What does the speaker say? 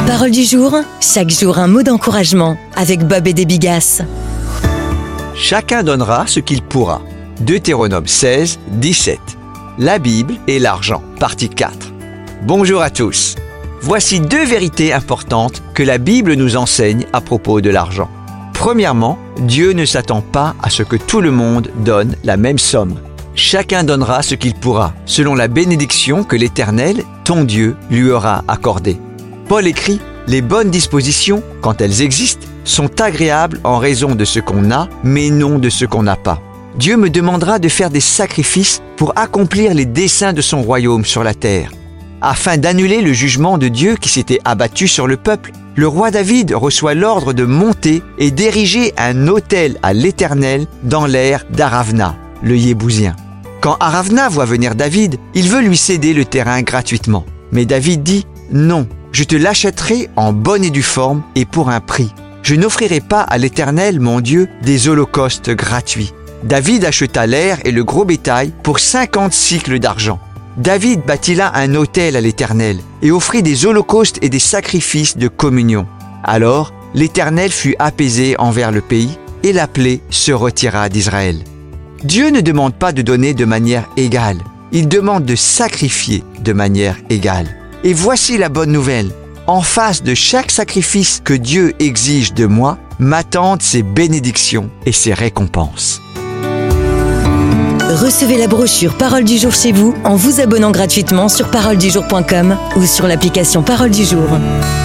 Parole du jour, chaque jour un mot d'encouragement avec Bob et des Bigas. Chacun donnera ce qu'il pourra. Deutéronome 16, 17. La Bible et l'argent, partie 4. Bonjour à tous. Voici 2 vérités importantes que la Bible nous enseigne à propos de l'argent. Premièrement, Dieu ne s'attend pas à ce que tout le monde donne la même somme. Chacun donnera ce qu'il pourra, selon la bénédiction que l'Éternel, ton Dieu, lui aura accordée. Paul écrit « Les bonnes dispositions, quand elles existent, sont agréables en raison de ce qu'on a, mais non de ce qu'on n'a pas. » Dieu me demandera de faire des sacrifices pour accomplir les desseins de son royaume sur la terre. Afin d'annuler le jugement de Dieu qui s'était abattu sur le peuple, le roi David reçoit l'ordre de monter et d'ériger un autel à l'Éternel dans l'aire d'Aravna, le Yébousien. Quand Aravna voit venir David, il veut lui céder le terrain gratuitement. Mais David dit « Non, je te l'achèterai en bonne et due forme et pour un prix. Je n'offrirai pas à l'Éternel, mon Dieu, des holocaustes gratuits. » David acheta l'aire et le gros bétail pour 50 cycles d'argent. David bâtit là un autel à l'Éternel et offrit des holocaustes et des sacrifices de communion. Alors, l'Éternel fut apaisé envers le pays et la plaie se retira d'Israël. Dieu ne demande pas de donner de manière égale. Il demande de sacrifier de manière égale. Et voici la bonne nouvelle. En face de chaque sacrifice que Dieu exige de moi, m'attendent ses bénédictions et ses récompenses. Recevez la brochure Parole du jour chez vous en vous abonnant gratuitement sur paroledujour.com ou sur l'application Parole du jour.